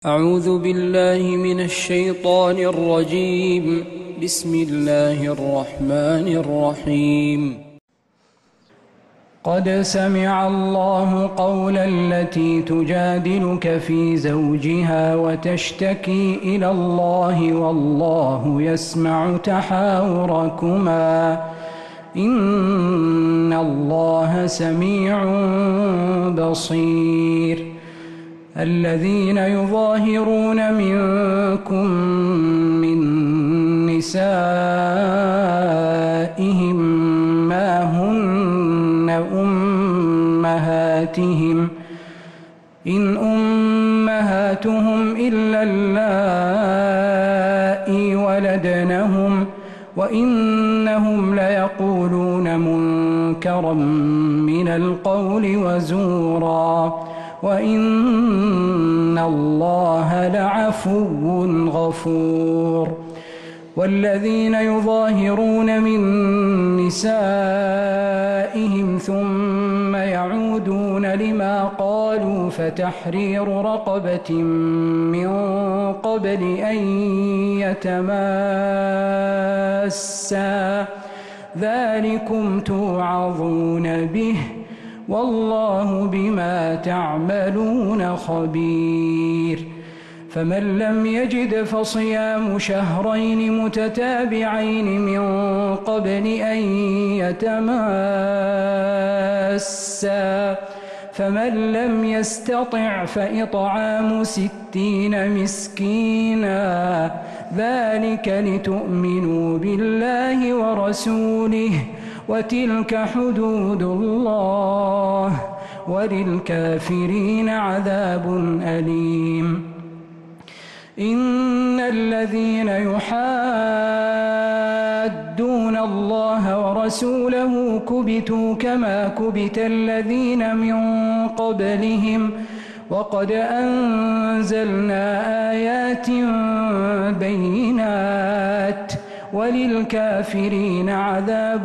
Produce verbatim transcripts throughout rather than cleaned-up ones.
أعوذ بالله من الشيطان الرجيم. بسم الله الرحمن الرحيم. قد سمع الله قول التي تجادلك في زوجها وتشتكي إلى الله والله يسمع تحاوركما إن الله سميع بصير. الذين يظاهرون منكم من نسائهم ما هن أمهاتهم إن أمهاتهم إلا اللائي ولدنهم وإنهم ليقولون منكرا من القول وزورا وإن الله لعفو غفور. والذين يظاهرون من نسائهم ثم يعودون لما قالوا فتحرير رقبة من قبل أن يتماسا ذلكم توعظون به والله بما تعملون خبير. فمن لم يجد فصيام شهرين متتابعين من قبل أن يتماسا فمن لم يستطع فإطعام ستين مسكينا ذلك لتؤمنوا بالله ورسوله وتلك حدود الله وللكافرين عذاب أليم. إن الذين يحادون الله ورسوله كبتوا كما كبت الذين من قبلهم وقد أنزلنا آيات بينات وللكافرين عذاب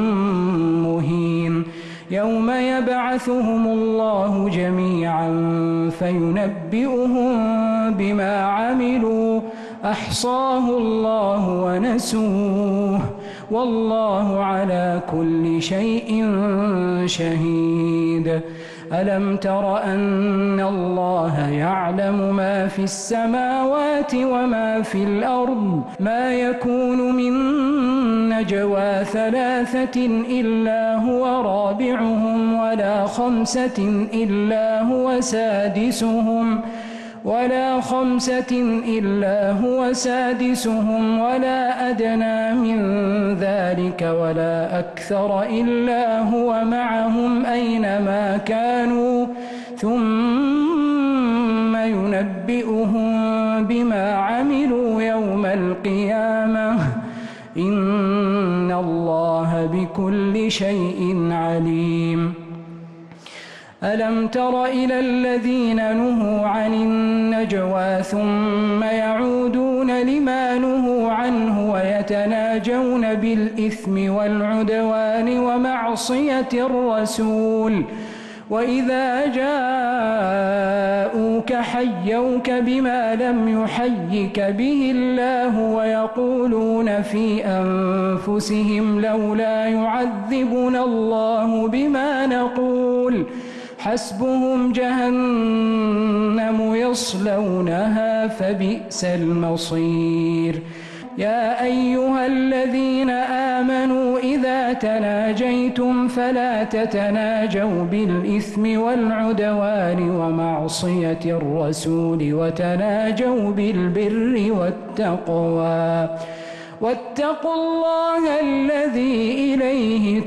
مهين. يوم يبعثهم الله جميعا فينبئهم بما عملوا أحصاه الله ونسوه والله على كل شيء شهيد. ألم تر أن الله يعلم ما في السماوات وما في الأرض ما يكون من نجوى ثلاثة إلا هو رابعهم ولا خمسة إلا هو سادسهم ولا خمسة إلا هو سادسهم ولا أدنى من ذلك ولا أكثر إلا هو معهم أينما كانوا ثم ينبئهم بما عملوا يوم القيامة إن الله بكل شيء عليم. ألم تر إلى الذين نهوا عن النجوى ثم يعودون لما نهوا عنه ويتناجون بالإثم والعدوان ومعصية الرسول وإذا جاءوك حيوك بما لم يحيك به الله ويقولون في أنفسهم لولا يعذبنا الله بما نقول حسبهم جهنم يصلونها فبئس المصير. يا أيها الذين آمنوا إذا تناجيتم فلا تتناجوا بالإثم والعدوان ومعصية الرسول وتناجوا بالبر والتقوى واتقوا الله الذي إليه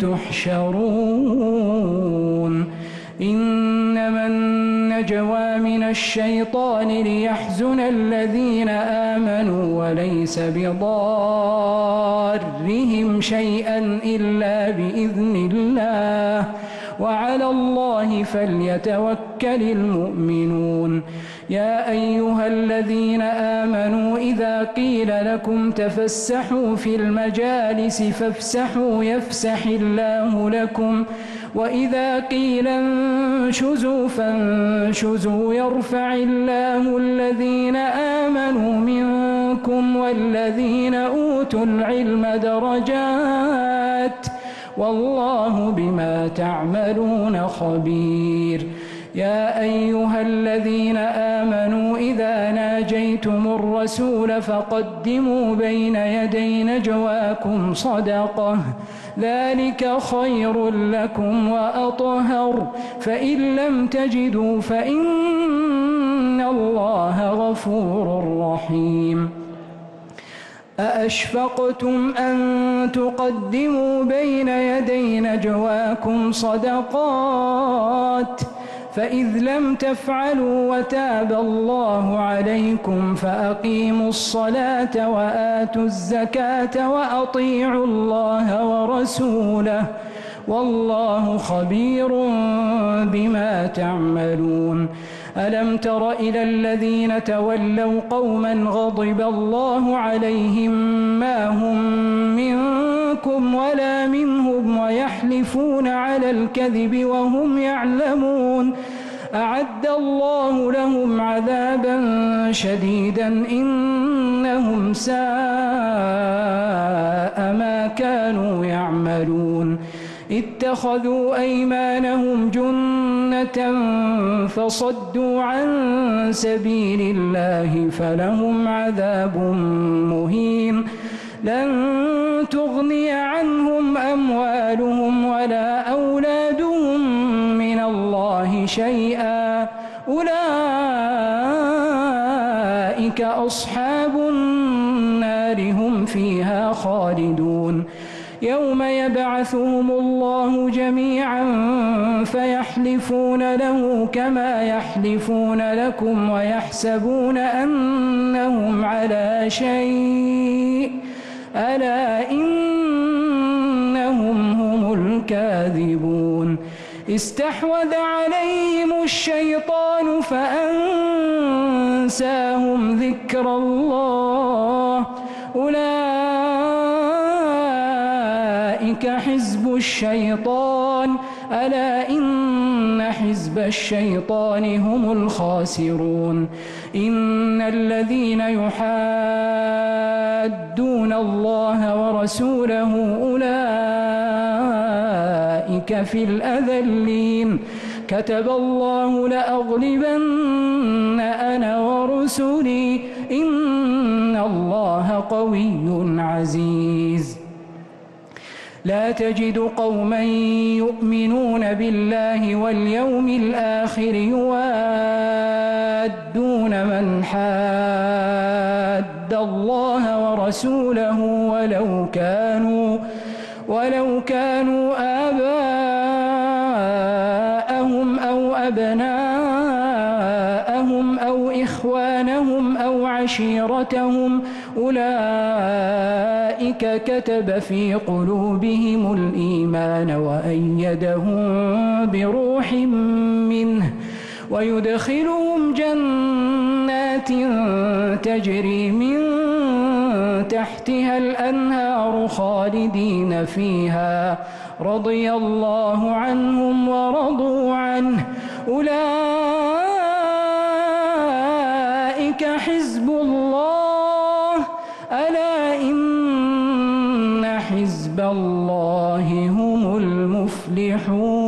تحشرون. إنما النجوى من الشيطان ليحزن الذين آمنوا وليس بضارهم شيئا إلا بإذن الله وعلى الله فليتوكل المؤمنون. يا أيها الذين آمنوا إذا قيل لكم تفسحوا في المجالس فافسحوا يفسح الله لكم وإذا قيل انشزوا فانشزوا يرفع الله الذين آمنوا منكم والذين أوتوا العلم درجات والله بما تعملون خبير. يا أيها الذين آمنوا إذا ناجيتم الرسول فقدموا بين يدي نجواكم صدقة ذلك خير لكم وأطهر فإن لم تجدوا فإن الله غفور رحيم. أأشفقتم أن تقدموا بين يدي نجواكم صدقات فإذ لم تفعلوا وتاب الله عليكم فأقيموا الصلاة وآتوا الزكاة وأطيعوا الله ورسوله والله خبير بما تعملون. ألم تر إلى الذين تولوا قوما غضب الله عليهم ما هم منكم ولا منهم ويحلفون على الكذب وهم يعلمون أعد الله لهم عذابا شديدا إنهم ساء ما كانوا يعملون. اتخذوا أيمانهم جنة فصدوا عن سبيل الله فلهم عذاب مهين. لن تغني عنهم أموالهم ولا أولادهم من الله شيئا أولئك أصحاب النار هم فيها خالدون. يوم يبعثهم الله جميعا فيحلفون له كما يحلفون لكم ويحسبون أنهم على شيء ألا إنهم هم الكاذبون. استحوذ عليهم الشيطان فأنساهم ذكر الله أولئك حزب الشيطان ألا إن حزب الشيطان هم الخاسرون. إن الذين يحادون الله ورسوله أولئك في الأذلين. كتب الله لأغلبن أنا ورسلي إن الله قوي عزيز. لا تجد قوما يؤمنون بالله واليوم الآخر يوادون من حاد الله ورسوله ولو كانوا ولو كانوا آباءهم أو أبناءهم أو إخوانهم أو عشيرتهم أولئك كتب في قلوبهم الإيمان وأيدهم بروح منه ويدخلهم جنات تجري من تحتها الأنهار خالدين فيها رضي الله عنهم ورضوا عنه أولئك حزب الله ألا إن حزب الله هم المفلحون.